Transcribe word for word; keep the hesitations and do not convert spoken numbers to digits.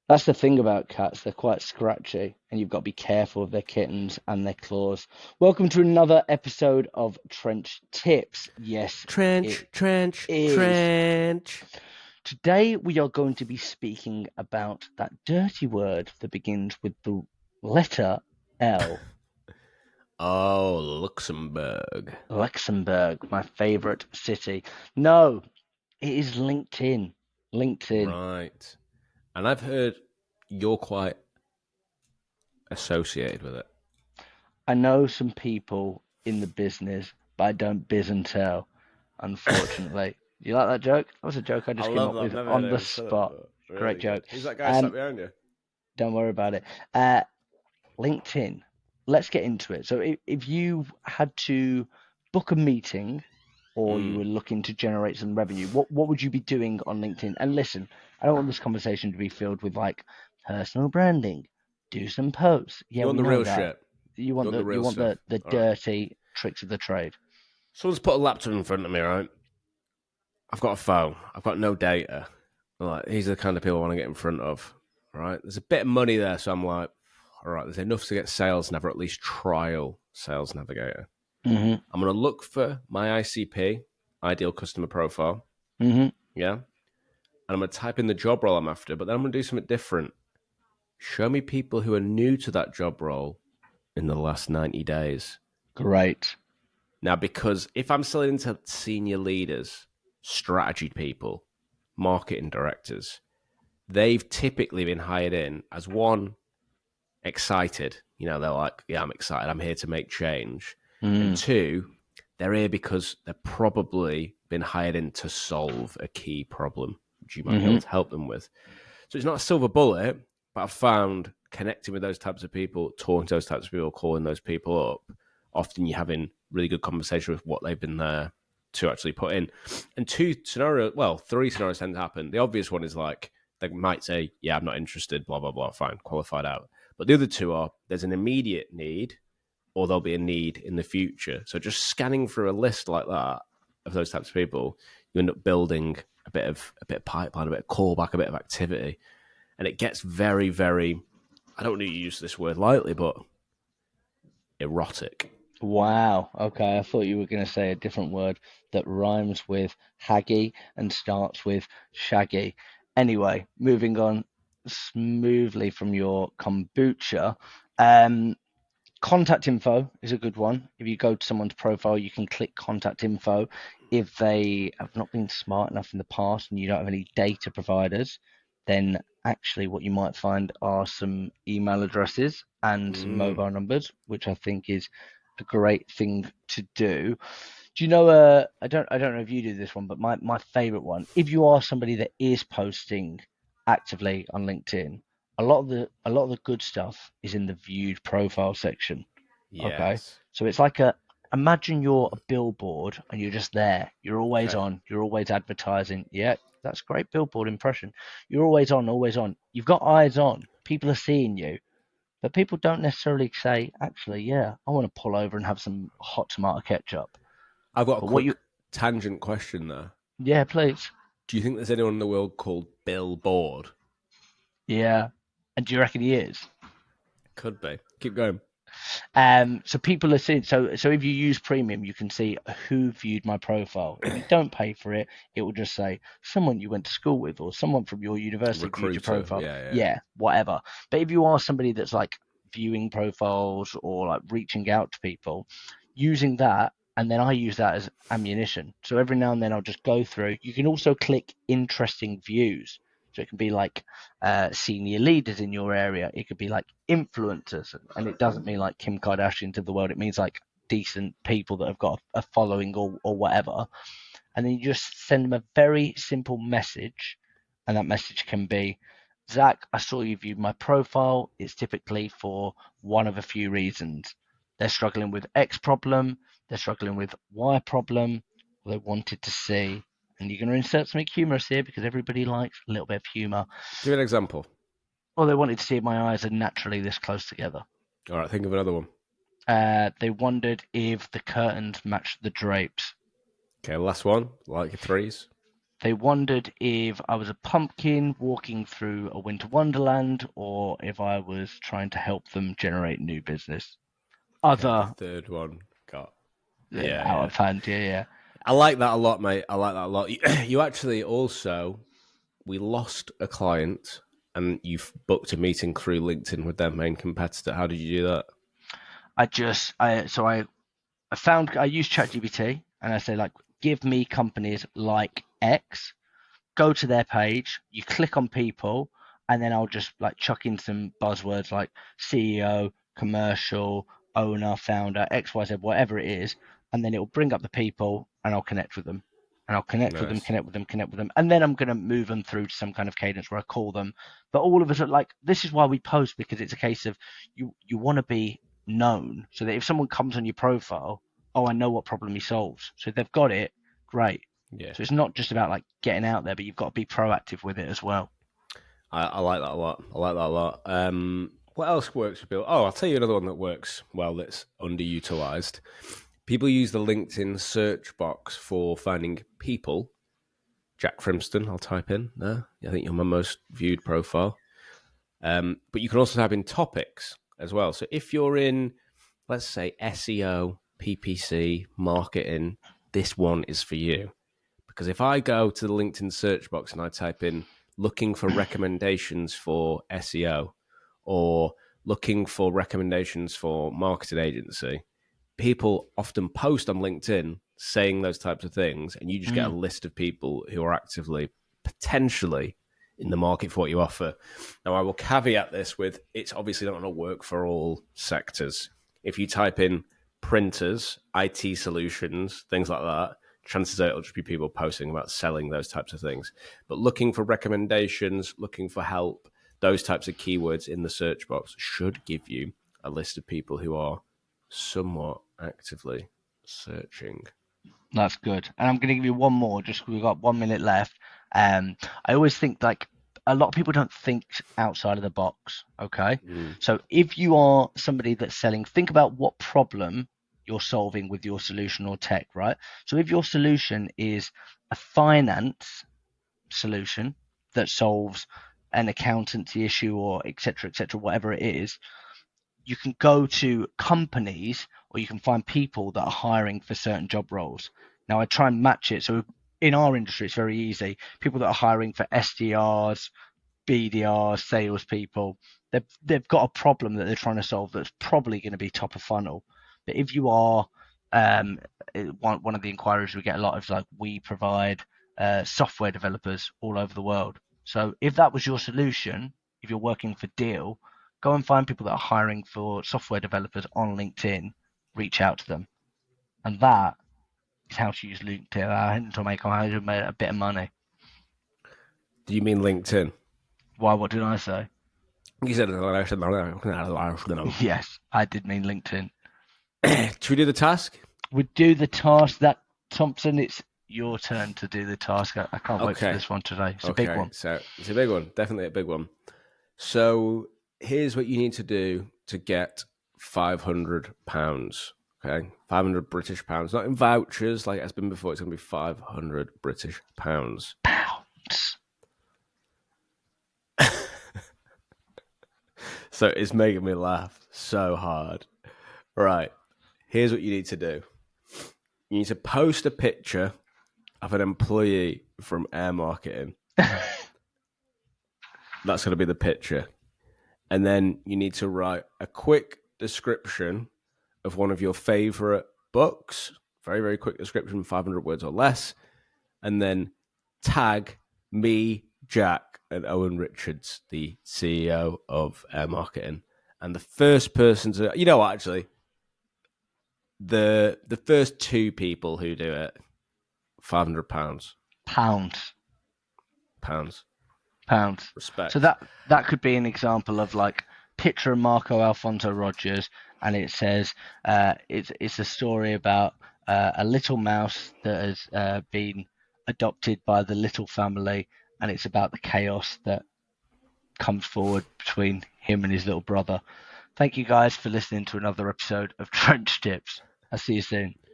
That's the thing about cats. They're quite scratchy, and you've got to be careful of their kittens and their claws. Welcome to another episode of Trench Tips. Yes, Trench, it trench, is. trench. Today we are going to be speaking about that dirty word that begins with the letter L. Oh, Luxembourg. Luxembourg, my favorite city. No, it is LinkedIn. LinkedIn. Right. And I've heard you're quite associated with it. I know some people in the business, but I don't biz and tell, unfortunately. You like that joke? That was a joke I I just came love up that. I've with never heard on the anyone say that spot. before. Great Really good. joke. Who's that guy sat Um, behind you? don't worry about it. Uh, LinkedIn. Let's get into it. So if, if you had to book a meeting or you Mm. were looking to generate some revenue, what what would you be doing on LinkedIn? And listen, I don't want this conversation to be filled with like personal branding. Do some posts. Yeah, You want we the know real that. shit. You You want want the the you real want the stuff. the All right. dirty tricks of the trade. Someone's put a laptop in front of me, right? I've got a phone. I've got no data. I'm like, these are the kind of people I want to get in front of. Right? There's a bit of money there, so I'm like, all right, there's enough to get Sales Navigator, at least trial Sales Navigator. hmm I'm going to look for my I C P, ideal customer profile. hmm Yeah. And I'm going to type in the job role I'm after, but then I'm going to do something different. Show me people who are new to that job role in the last ninety days. Great. Now, because if I'm selling to senior leaders, strategy people, marketing directors, they've typically been hired in as one, excited. You know, they're like, yeah, I'm excited. I'm here to make change. And Mm. two, they're here because they've probably been hired in to solve a key problem, which you might be able hmm to help them with. So it's not a silver bullet, but I've found connecting with those types of people, talking to those types of people, calling those people up, often you're having really good conversation with what they've been there to actually put in. And two scenarios, well, three scenarios tend to happen. The obvious one is like, they might say, yeah, I'm not interested, blah, blah, blah, fine, qualified out. But the other two are, there's an immediate need or there'll be a need in the future. So just scanning through a list like that of those types of people, you end up building a bit of a bit of pipeline, a bit of callback, a bit of activity. And it gets very, very, I don't need to use this word lightly, but erotic. Wow. Okay, I thought you were going to say a different word that rhymes with haggy and starts with shaggy. Anyway, moving on smoothly from your kombucha. Um, Contact info is a good one. If you go to someone's profile, you can click contact info. If they have not been smart enough in the past and you don't have any data providers, then actually what you might find are some email addresses and some Mm. mobile numbers, which I think is a great thing to do. Do you know? Uh, I don't. I don't know if you do this one, but my my favorite one. If you are somebody that is posting actively on LinkedIn, a lot of the a lot of the good stuff is in the viewed profile section. Okay, Yes. so it's like a imagine you're a billboard and you're just there. You're always Okay. on. You're always advertising. Yeah, that's great billboard impression. You're always on, always on. You've got eyes on. People are seeing you, but people don't necessarily say, actually, yeah, I want to pull over and have some hot tomato ketchup. I've got a But what you, quick tangent question there. yeah, please. Do you think there's anyone in the world called Bill Board? Yeah. And do you reckon he is? Could be. Keep going. Um, so people are seeing. So so if you use premium, you can see who viewed my profile. If you don't pay for it, it will just say someone you went to school with or someone from your university viewed your Recruiter. profile. Yeah, yeah. Yeah, whatever. But if you are somebody that's like viewing profiles or like reaching out to people, using that. And then I use that as ammunition. So every now and then I'll just go through. You can also click interesting views. So it can be like uh, senior leaders in your area. It could be like influencers, and it doesn't mean like Kim Kardashian to the world. It means like decent people that have got a following or, or whatever. And then you just send them a very simple message, and that message can be, Zach, I saw you viewed my profile. It's typically for one of a few reasons. They're struggling with X problem, they're struggling with Y problem, or they wanted to see. And you're going to insert something humorous here because everybody likes a little bit of humor. Give an example. Or they wanted to see if my eyes are naturally this close together. All right, think of another one. Uh, they wondered if the curtains matched the drapes. Okay, last one. Like your threes. They wondered if I was a pumpkin walking through a winter wonderland or if I was trying to help them generate new business. Okay, the Other third one got yeah, yeah, out yeah. of hand, yeah, yeah. I like that a lot, mate. I like that a lot. You, you actually also we lost a client, and you've booked a meeting through LinkedIn with their main competitor. How did you do that? I just I so I I found I used ChatGPT and I say like give me companies like X. Go to their page, you click on people, and then I'll just like chuck in some buzzwords like C E O, commercial, owner, founder, X, Y, Z, whatever it is, and then it will bring up the people and I'll connect with them. And I'll connect with them, Nice. connect with them, connect with them. And then I'm going to move them through to some kind of cadence where I call them. But all of us are like, this is why we post, because it's a case of you, you want to be known so that if someone comes on your profile, oh, I know what problem he solves. So if they've got it, great. Yeah, So it's not just about like getting out there, but you've got to be proactive with it as well. I, I like that a lot. I like that a lot. Um, what else works for people? Oh, I'll tell you another one that works well that's underutilized. People use the LinkedIn search box for finding people. Jack Frimston, I'll type in there. I think you're my most viewed profile. Um, but you can also type in topics as well. So if you're in, let's say, S E O, P P C, marketing, this one is for you. Because if I go to the LinkedIn search box and I type in looking for recommendations for S E O or looking for recommendations for marketing agency, people often post on LinkedIn saying those types of things, and you just get a Mm. list of people who are actively, potentially, in the market for what you offer. Now, I will caveat this with it's obviously not going to work for all sectors. If you type in printers, I T solutions, things like that, chances are it'll just be people posting about selling those types of things. But looking for recommendations, looking for help, those types of keywords in the search box should give you a list of people who are somewhat actively searching. That's good. And I'm going to give you one more, just 'cause we've got one minute left. Um, I always think like a lot of people don't think outside of the box. Okay. Mm. So if you are somebody that's selling, think about what problem you're solving with your solution or tech, right? So if your solution is a finance solution that solves an accountancy issue or et cetera, et cetera, whatever it is, you can go to companies or you can find people that are hiring for certain job roles. Now I try and match it. So in our industry, it's very easy. People that are hiring for S D Rs, B D Rs, salespeople, they've, they've got a problem that they're trying to solve that's probably going to be top of funnel. But if you are, um, one, one of the inquiries we get a lot of is like, we provide uh, software developers all over the world. So if that was your solution, if you're working for Deal, go and find people that are hiring for software developers on LinkedIn, reach out to them. And that is how to use LinkedIn to make a bit of money. Do you mean LinkedIn? Why, what did I say? You said Yes, I did mean LinkedIn. Should we do the task? We do the task. That Thompson, it's your turn to do the task. I, I can't wait Okay. for this one today. It's okay. a big one. So it's a big one, definitely a big one. So here's what you need to do to get five hundred pounds. Okay, five hundred British pounds, not in vouchers like it's been before. It's going to be five hundred British pounds. Pounds. So it's making me laugh so hard. Right, here's what you need to do. You need to post a picture of an employee from Air Marketing. That's going to be the picture. And then you need to write a quick description of one of your favorite books. Very, very quick description, five hundred words or less. And then tag me, Jack, and Owen Richards, the C E O of Air Marketing. And the first person to, you know what, actually, the the first two people who do it, five hundred pounds. Pounds. Pounds. Pounds. Respect. So that that could be an example of like picture of Marco Alfonso Rogers, and it says uh, it's it's a story about uh, a little mouse that has uh, been adopted by the little family, and it's about the chaos that comes forward between him and his little brother. Thank you guys for listening to another episode of Trench Tips. I'll see you soon.